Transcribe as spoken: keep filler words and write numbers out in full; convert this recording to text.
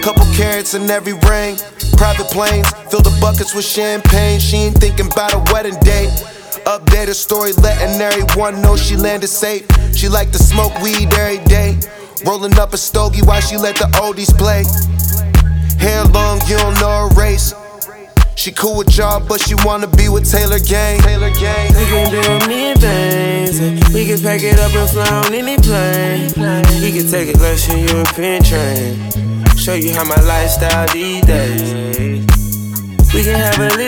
Couple carats in every ring. Private planes, fill the buckets with champagne. She ain't thinking about a wedding date. Update her story, letting everyone know she landed safe. She like to smoke weed every day. Rolling up a stogie while she let the oldies play. Hair long, you don't know her race. She cool with y'all, but she wanna be with Taylor Gang. Taylor Gang. We can do a million things. We can pack it up and fly on any plane. We can take it like a European train. Show you how my lifestyle these days. We can have a little